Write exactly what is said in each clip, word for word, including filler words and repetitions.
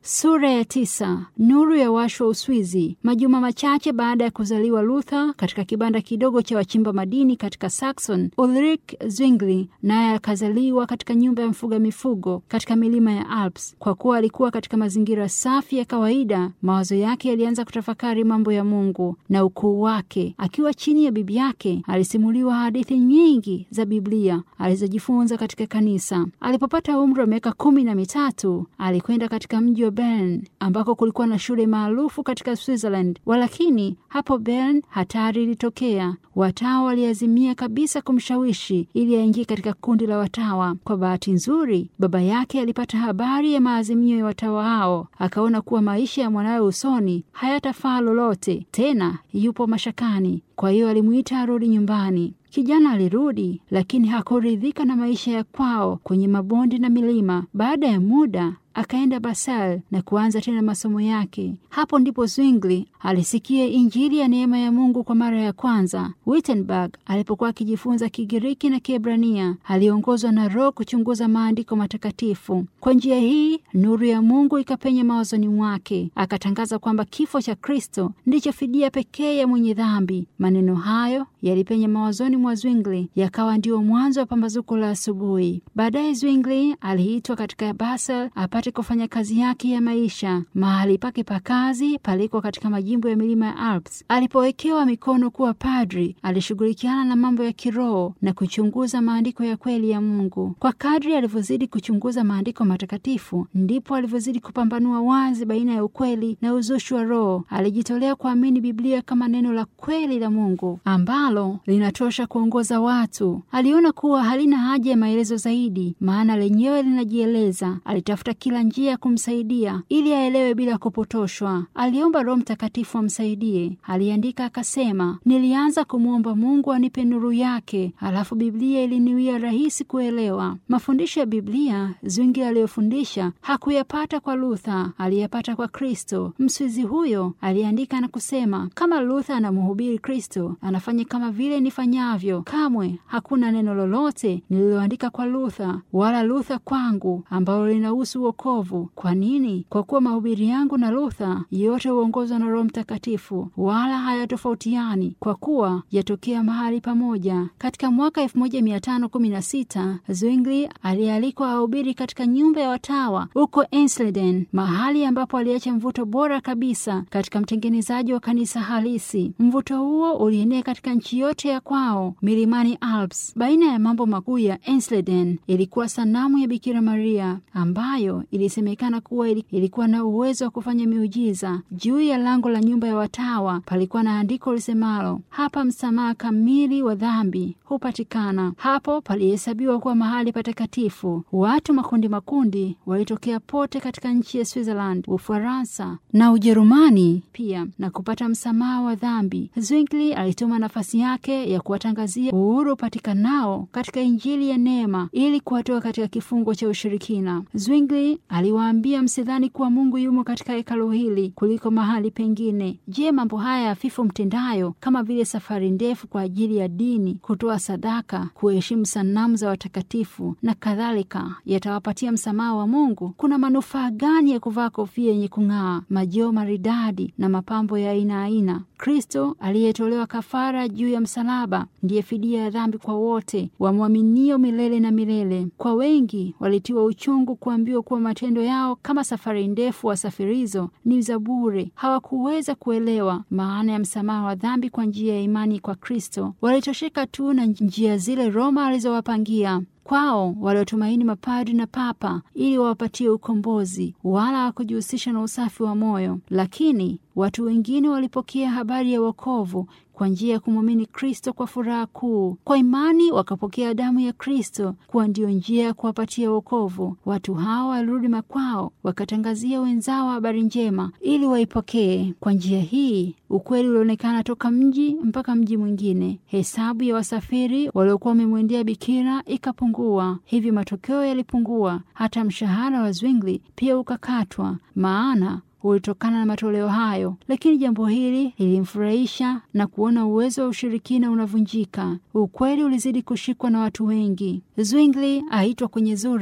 Sura ya tisa. Nuru ya washwa Uswizi. Majuma machache baada ya kuzaliwa Luther, katika kibanda kidogo cha wachimba madini katika Saxon, Ulrich Zwingli naye akazaliwa katika nyumba ya mfuga mifugo katika milima ya Alps. Kwa kuwa alikuwa katika mazingira safi ya kawaida, mawazo yake yalianza kutafakari mambo ya Mungu na ukuu wake. Akiwa chini ya bibi yake, alisimuliwa hadithi nyingi za Biblia alizojifunza katika kanisa. Alipopata umri wa miaka kumi na mitatu, alikwenda katika mji wa Bern ambako kulikuwa na shule maarufu katika Switzerland. Walakini hapo Bern hatari ilitokea. Watawa waliazimia kabisa kumshawishi ili aingie katika kundi la watawa. Kwa bahati nzuri, baba yake alipata habari ya maazimio ya watawa hao. Akaona kuwa maisha ya mwanawe usoni hayatafaa lolote tena, yupo mashakani. Kwa hiyo alimuita arudi nyumbani. Kijana alirudi, lakini hakuridhika na maisha ya kwao kwenye mabonde na milima. Baada ya muda akaenda Basel na kuanza tena masomo yake. Hapo ndipo Zwingli alisikia injili ya neema ya Mungu kwa mara ya kwanza. Wittenberg alipokuwa akijifunza Kigiriki na Kiebrania, aliongozwa na Roho kuchunguza maandiko matakatifu. Kwa njia hii nuru ya Mungu ikapenya mawazoni mwake. Akatangaza kwamba kifo cha Kristo ndicho fidia pekee ya mwenye dhambi. Maneno hayo yalipenya mawazoni mwa Zwingli, yakawa ndio mwanzo wa pambazuko la asubuhi. Baadaye Zwingli aliitwa katika Basel apate kufanya kazi yake ya maisha. Mahali pake pa kazi paliko katika majimbo ya milima ya Alps. Alipowekewa mikono kuwa padri, alishughulikiana na mambo ya kiroho na kuchunguza maandiko ya kweli ya Mungu. Kwa kadri alivyozidi kuchunguza maandiko matakatifu, ndipo alivyozidi kupambanua wazi baina ya ukweli na uzushi wa roho. Alijitolea kuamini Biblia kama neno la kweli la Mungu ambalo linatosha kuongoza watu. Aliona kuwa halina haja ya maelezo zaidi, maana lenyewe linajieleza. Alitafuta kila njia ya kumsaidia ili aelewe bila kupotoshwa. Aliomba Roho Mtakatifu amsaidie. Aliandika akasema, nilianza kumwomba Mungu anipe nuru yake, halafu Biblia iliniwia rahisi kuelewa. Mafundisho ya Biblia Zwingli aliyofundisha hakuyapata kwa Luther, aliyapata kwa Kristo. Mswizi huyo aliandika na kusema, kama Luther anamhubiri Kristo, anafanya kama vile nifanyavyo. Kamwe hakuna neno lolote nililoandika kwa Luther wala Luther kwangu ambalo linahusu wokovu. Kwa nini? Kwa kuwa mahubiri yangu na Luther yote huongozwa na Roho Mtakatifu, wala hayatofautiani, kwa kuwa yatokea mahali pamoja. Katika mwaka elfu moja mia tano kumi na sita Zwingli alialikwa ahubiri katika nyumba ya watawa huko Eisleben, mahali ambapo aliacha mvuto bora kabisa katika mtengenezaji wa kanisa halisi. Mvuto huo ulienea katika nchi yote ya kwao milimani Alps. Baina ya mambo makuu ya Eisleben ilikuwa sanamu ya Bikira Maria ambayo ilisemekana kuwa ilikuwa na uwezo wa kufanya miujiza. Juu ya lango la nyumba ya watawa palikuwa na andiko lisemalo, hapa msamaha kamili wa dhambi hupatikana. Hapo palihesabiwa kuwa mahali patakatifu. Watu makundi makundi walitokea pote katika nchi ya Switzerland, Ufaransa na Ujerumani pia na kupata msamaha wa dhambi. Zwingli alituma nafasi yake ya kuwatangazia uhuru patikanao katika injili ya neema ili kuwatoa katika kifungo cha ushirikina. Zwingli aliwaambia, msidhani kuwa Mungu yumo katika hekalu hili kuliko mahali pengine. Je, mambo haya hafifu mtendayo, kama vile safari ndefu kwa ajili ya dini, kutoa sadaka, kuheshimu sanamu za watakatifu na kadhalika, yatawapatia msamaha wa Mungu? Kuna manufaa gani ya kuvaa kofia yenye kung'aa, majoo maridadi na mapambo ya aina aina? Kristo aliyetolewa kafara juu ya msalaba ndiye fidia ya dhambi kwa wote wamwaminio milele na milele. Kwa wengi walitiwa uchungu kuambiwa kuwa matendo yao kama safari ndefu wasafirizo ni za bure. Hawakuweza kuelewa maana ya msamaha wa dhambi kwa njia ya imani kwa Kristo. Walitosheka tu na njia zile Roma alizowapangia. Kwao waliotumaini mapadri na papa ili wawapatie ukombozi, wala hawakujihusisha na usafi wa moyo. Lakini watu wengine walipokea habari ya wokovu kwa njia ya kumwamini Kristo kwa furaha kuu. Kwa imani wakapokea damu ya Kristo kuwa ndiyo njia ya kuwapatia wokovu. Watu hao walirudi makwao, wakatangazia wenzao habari njema ili waipokee. Kwa njia hii ukweli ulionekana toka mji mpaka mji mwingine. Hesabu ya wasafiri waliokuwa wamemwendea Bikira ikapungua. Hivi matokeo yalipungua. Hata mshahara wa Zwingli pia ukakatwa, maana ulitokana na matoleo hayo. Lakini jambo hili lilimfurahisha na kuona uwezo wa ushirikina unavunjika. Ukweli ulizidi kushikwa na watu wengi. Zwingli aitwa kwenye Zurich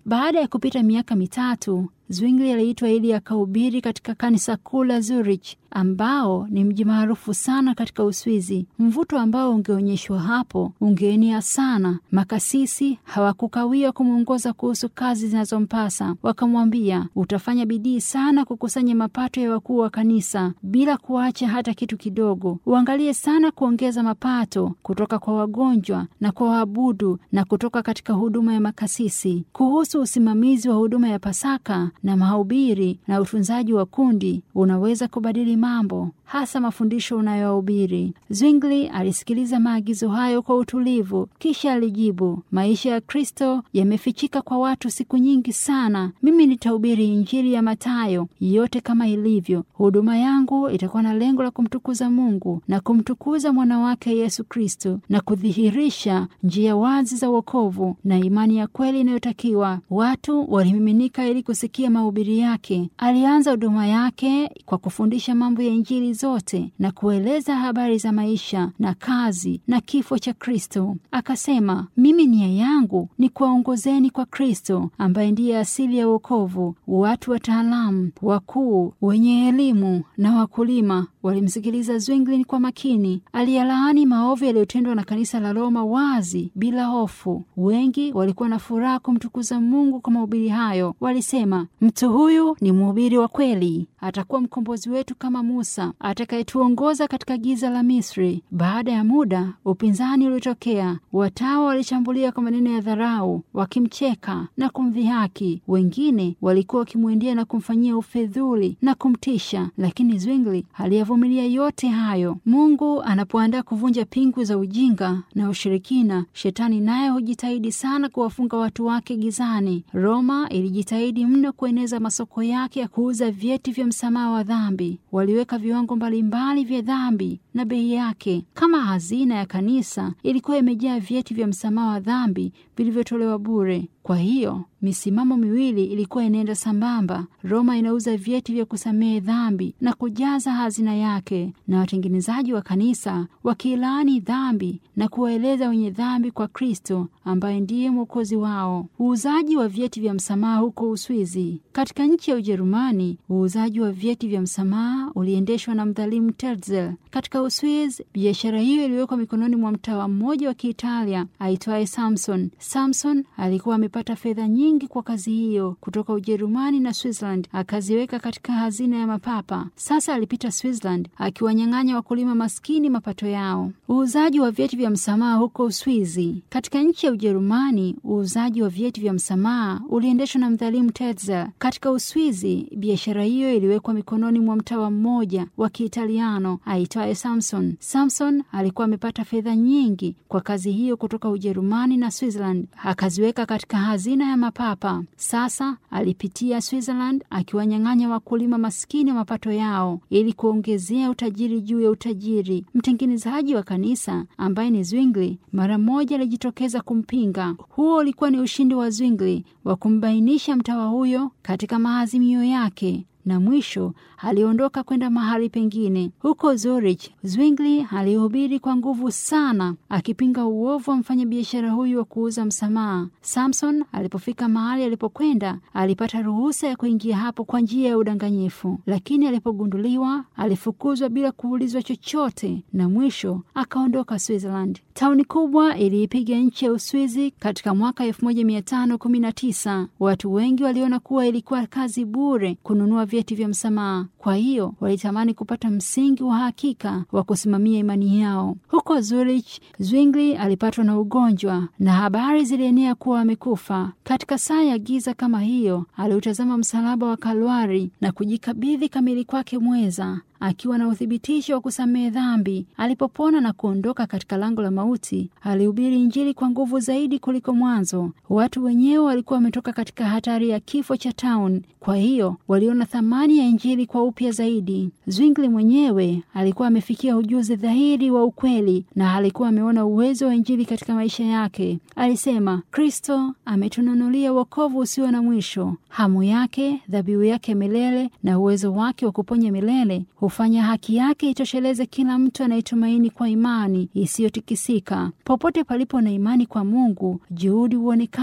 Baada ya kupita miaka mitatu, Zwingli aliitwa ili akahubiri katika kanisa kuu la Zurich, ambao ni mji maarufu sana katika Uswizi. Mvuto ambao ungeonyeshwa hapo ungeenea sana. Makasisi hawakukawia kumwongoza kuhusu kazi zinazompasa. Wakamwambia, utafanya bidii sana kukusanya mapato ya wakuu wa kanisa bila kuacha hata kitu kidogo. Uangalie sana kuongeza mapato kutoka kwa wagonjwa na kwa waabudu na kutoka katika huduma ya makasisi. Kuhusu usimamizi wa huduma ya Pasaka na mahubiri na utunzaji wa kundi, unaweza kubadili mambo, hasa mafundisho unayohubiri. Zwingli alisikiliza maagizo hayo kwa utulivu, kisha alijibu, maisha ya Kristo yamefichika kwa watu siku nyingi sana. Mimi nitahubiri Injili ya Mathayo yote kama ilivyo. Huduma yangu itakuwa na lengo la kumtukuza Mungu na kumtukuza mwana wake Yesu Kristo na kudhihirisha njia wazi za wokovu na imani ya kweli inayotakiwa. Watu walimiminika ili kusikia mahubiri yake. Alianza huduma yake kwa kufundisha mambo ya Injili zote na kueleza habari za maisha na kazi na kifo cha Kristo. Akasema, mimi nia yangu ni kuwaongozeni kwa Kristo ambaye ndiye asili ya wokovu. Watu wataalamu, wakuu, wenye elimu na wakulima walimsikiliza Zwingli kwa makini. Aliyalaani maovu yaliyotendwa na kanisa la Roma wazi bila hofu. Wengi walikuwa na furaha kumtukuza Mungu kwa mahubiri hayo. Walisema, mtu huyu ni mhubiri wa kweli, atakuwa mkombozi wetu kama Musa atakayetuongoza katika giza la Misri. Baada ya muda, upinzani ulitokea. Watawa walishambulia kwa maneno ya dharau, wakimcheka na kumdhihaki. Wengine walikuwa wakimwendea na kumfanyia ufedhuli na kumtisha, lakini Zwingli aliyavumilia yote hayo. Mungu anapoandaa kuvunja pingu za ujinga na ushirikina, shetani naye hujitahidi sana kuwafunga watu wake gizani. Roma ilijitahidi mno kueneza masoko yake ya kuuza vyeti vya msamaha wa dhambi. Waliweka viwango mbalimbali vya dhambi na bei yake. Kama hazina ya kanisa ilikuwa imejaa vyeti vya msamaha wa dhambi vilivyotolewa bure. Kwa hiyo misimamo miwili ilikuwa inaenda sambamba. Roma inauza vyeti vya kusamehe dhambi na kujaza hazina yake, na watengenezaji wa kanisa wakilaani dhambi na kuwaeleza wenye dhambi kwa Kristo ambaye ndiye mwokozi wao. Uuzaji wa vyeti vya msamaha huko Uswizi. Katika nchi ya Ujerumani, uuzaji wa vyeti vya msamaha uliendeshwa na mdhalimu Tetzel. Katika Uswizi, biashara hiyo iliwekwa mikononi mwa mtawa mmoja wa Kiitalia aitwaye Samson. Samson alikuwa amepata fedha nyingi kwa kazi hiyo kutoka Ujerumani na Switzerland, akaziweka katika hazina ya mapapa. Sasa alipita Switzerland akiwanyang'anya wakulima maskini mapato yao. Uuzaji wa vyeti vya msamaha huko Uswizi. Katika nchi ya Ujerumani, uuzaji wa vyeti vya msamaha uliendeshwa na mdhalimu Tetzel. Katika Uswizi, biashara hiyo iliwekwa mikononi mwa mtawa mmoja wa Kiitaliano aitwaye Samson. Samson alikuwa amepata fedha nyingi kwa kazi hiyo kutoka Ujerumani na Switzerland, akaziweka katika hazina ya mapapa. Sasa alipitia Switzerland akiwanyang'anya wakulima maskini wa mapato yao ili kuongezea utajiri juu ya utajiri. Mtengenezaji wa kanisa ambaye ni Zwingli mara moja alijitokeza kumpinga. Huo ulikuwa ni ushindi wa Zwingli wa kumbainisha mtawa huyo katika maazimio yake, na mwisho aliondoka kwenda mahali pengine. Huko Zurich, Zwingli alihubiri kwa nguvu sana akipinga uovu wa mfanyabiashara huyu wa kuuza msamaha. Samson alipofika mahali alipokwenda, alipata ruhusa ya kuingia hapo kwa njia ya udanganyifu, lakini alipogunduliwa alifukuzwa bila kuulizwa chochote na mwisho akaondoka Switzerland. Tauni kubwa iliipiga nchi ya Uswizi katika mwaka elfu moja mia tano kumi na tisa. Watu wengi waliona kuwa ilikuwa kazi bure kununua vyeti vya msamaha. Kwa hiyo walitamani kupata msingi wa hakika wa kusimamia imani yao. Huko Zurich, Zwingli alipatwa na ugonjwa na habari zilienea kuwa amekufa. Katika saa ya giza kama hiyo, aliutazama msalaba wa Kalvari na kujikabidhi kamili kwake mweza, akiwa na uthibitisho wa kusamehe dhambi. Alipopona na kuondoka katika lango la mauti, alihubiri Injili kwa nguvu zaidi kuliko mwanzo. Watu wenyewe walikuwa wametoka katika hatari ya kifo cha tauni, kwa hiyo waliona thamani ya Injili kwa upya zaidi. Zwingli mwenyewe alikuwa amefikia ujuzi dhahiri wa ukweli na alikuwa ameona uwezo wa Injili katika maisha yake. Alisema, Kristo ametununulia wokovu usio na mwisho. Hamu yake, dhabihu yake milele na uwezo wake wa kuponya milele hufanya haki yake itosheleze kila mtu anayetumaini kwa imani isiyotikisika. Popote palipo na imani kwa Mungu, juhudi huonekana.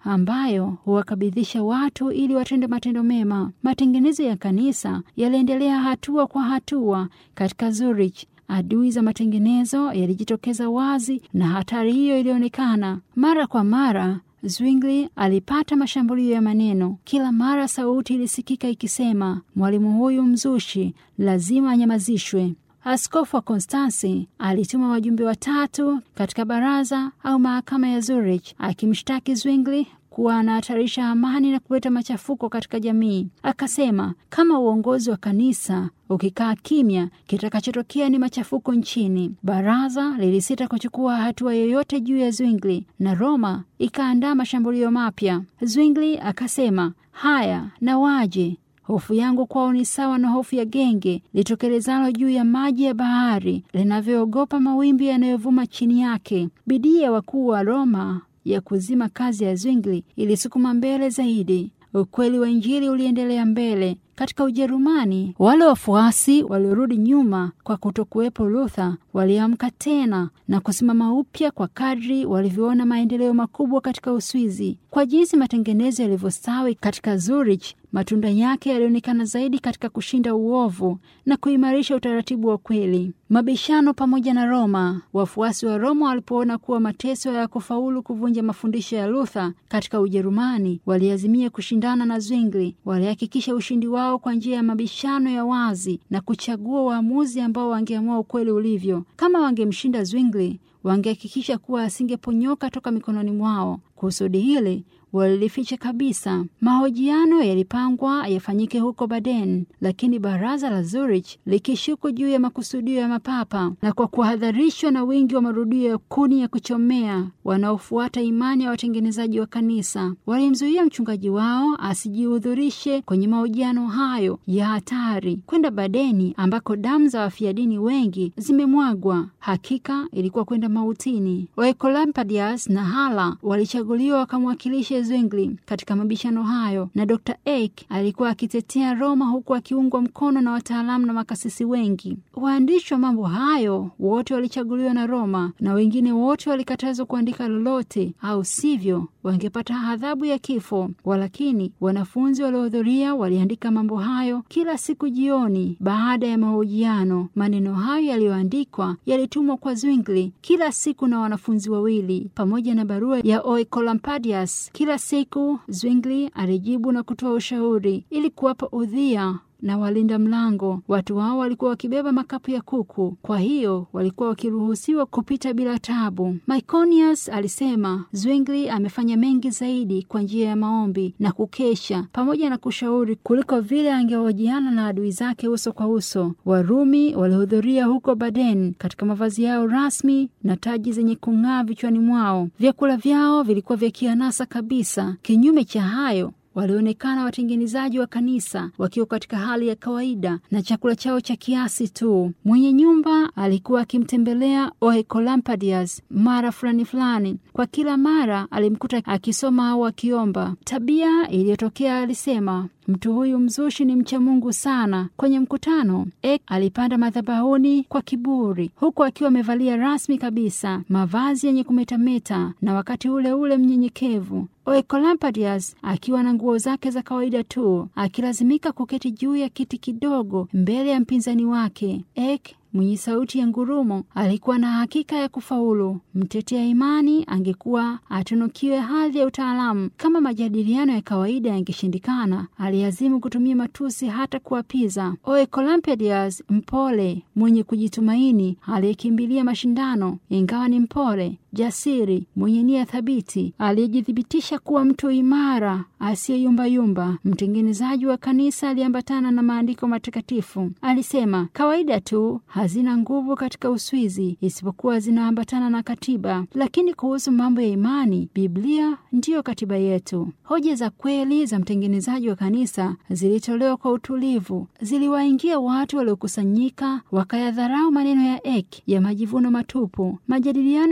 ambayo huwakabidhisha watu ili watende matendo mema. Matengenezo ya kanisa yaliendelea hatua kwa hatua katika Zurich. Adui za matengenezo yalijitokeza wazi na hatari hiyo ilionekana. Mara kwa mara Zwingli alipata mashambulio ya maneno. Kila mara sauti ilisikika ikisema, mwalimu huyu mzushi lazima anyamazishwe. Askofu wa Konstansi alituma wajumbe watatu katika baraza au mahakama ya Zurich akimshtaki Zwingli kuwa anahatarisha amani na kuleta machafuko katika jamii. Akasema, kama uongozi wa kanisa ukikaa kimya, kitakachotokea ni machafuko nchini. Baraza lilisita kuchukua hatua yoyote juu ya Zwingli na Roma ikaandaa mashambulio mapya. Zwingli akasema, haya na waje. Hofu yangu kwao ni sawa na hofu ya genge litokelezalo juu ya maji ya bahari linavyoogopa mawimbi yanayovuma chini yake. Bidii ya wakuu wa Roma ya kuzima kazi ya Zwingli ilisukuma mbele zaidi. Ukweli wa Injili uliendelea mbele. Katika Ujerumani, wale wafuasi waliorudi nyuma kwa kutokuwepo Luther waliamka tena na kusimama upya kwa kadri walivyoona maendeleo makubwa katika Uswizi. Kwa jinsi matengenezo yalivyostawi katika Zurich, matunda yake yalionekana zaidi katika kushinda uovu na kuimarisha utaratibu wa kweli. Mabishano pamoja na Roma. Wafuasi wa Roma walipoona kuwa mateso ya kufaulu kuvunja mafundisho ya Luther katika Ujerumani, waliazimia kushindana na Zwingli. Walihakikisha ushindi wao kwa njia ya mabishano ya wazi na kuchagua waamuzi ambao wangeamua ukweli ulivyo. Kama wangemshinda Zwingli, wangehakikisha kuwa asingeponyoka toka mikononi mwao. Kusudi hili walilificha kabisa. Mahojiano yalipangwa yafanyike huko Baden, lakini baraza la Zurich likishuku juu ya makusudio ya mapapa na kwa kuhadharishwa na wingi wa marudio ya kuni ya kuchomea wanaofuata imani ya watengenezaji wa kanisa, walimzuia mchungaji wao asijihudhurishe kwenye mahojiano hayo ya hatari kwenda Badeni, ambako damu za wafiadini wengi zimemwagwa. Hakika ilikuwa kwenda mautini. Oecolampadius na Hala walichaguliwa wakamwakilisha Zwingli katika mabishano hayo, na Dokta Eck alikuwa akitetea Roma huku akiungwa mkono na wataalamu na makasisi wengi. Waandishi wa mambo hayo wote walichaguliwa na Roma na wengine wote walikatazwa kuandika lolote, au sivyo wangepata adhabu ya kifo. Walakini wanafunzi waliohudhuria waliandika mambo hayo kila siku jioni baada ya mahojiano. Maneno hayo yaliyoandikwa yalitumwa kwa Zwingli kila siku na wanafunzi wawili pamoja na barua ya Oecolampadius. Kila siku Zwingli alijibu na kutoa ushauri ili kuwapa udhia na walinda mlango. Watu hao walikuwa wakibeba makapu ya kuku, kwa hiyo walikuwa wakiruhusiwa kupita bila tabu. Myconius alisema Zwingli amefanya mengi zaidi kwa njia ya maombi na kukesha pamoja na kushauri kuliko vile angehojiana na adui zake uso kwa uso. Warumi walihudhuria huko Baden katika mavazi yao rasmi na taji zenye kung'aa vichwani mwao. Vyakula vyao vilikuwa vya kianasa kabisa. Kinyume cha hayo, walionekana watengenezaji wa kanisa wakiwa katika hali ya kawaida na chakula chao cha kiasi tu. Mwenye nyumba alikuwa akimtembelea Oecolampadius mara fulani fulani. Kwa kila mara alimkuta akisoma au akiomba. Tabia iliyotokea, alisema, mtu huyu mzushi ni mcha Mungu sana. Kwenye mkutano, Eck alipanda madhabahuni kwa kiburi huku akiwa amevalia rasmi kabisa mavazi yenye kumetameta na wakati ule ule mnyenyekevu. Oecolampadius akiwa na nguo zake za kawaida tu, akilazimika kuketi juu ya kiti kidogo mbele ya mpinzani wake. Eck mwenye sauti ya ngurumo alikuwa na hakika ya kufaulu. Mtetea imani angekuwa atunukiwe hadhi ya utaalamu. Kama majadiliano ya kawaida yangeshindikana, aliazimu kutumia matusi hata kuwapiza. Oecolampadius, mpole, mwenye kujitumaini, aliyekimbilia mashindano, ingawa ni mpole, jasiri, mwenye nia thabiti, aliyejithibitisha kuwa mtu imara asiyeyumbayumba. Mtengenezaji wa kanisa aliambatana na maandiko matakatifu. Alisema, kawaida tu hazina nguvu katika Uswizi isipokuwa zinaambatana na katiba, lakini kuhusu mambo ya imani, Biblia ndiyo katiba yetu. Hoja za kweli za mtengenezaji wa kanisa zilitolewa kwa utulivu. Ziliwaingia watu waliokusanyika, wakayadharau maneno ya Eck ya majivuno matupu. Majadiliano yaliendelea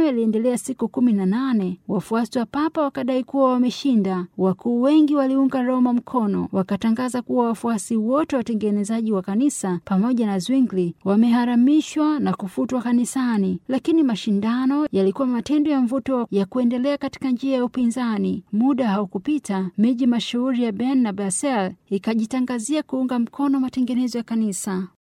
iliendelea siku kumi na nane. Wafuasi wa papa wakadai kuwa wameshinda. Wakuu wengi waliunga Roma mkono, wakatangaza kuwa wafuasi wote watengenezaji wa kanisa pamoja na Zwingli wameharamishwa na kufutwa kanisani. Lakini mashindano yalikuwa matendo ya mvuto ya kuendelea katika njia ya upinzani. Muda haukupita, miji mashuhuri ya Bern na Basel ikajitangazia kuunga mkono matengenezo ya kanisa.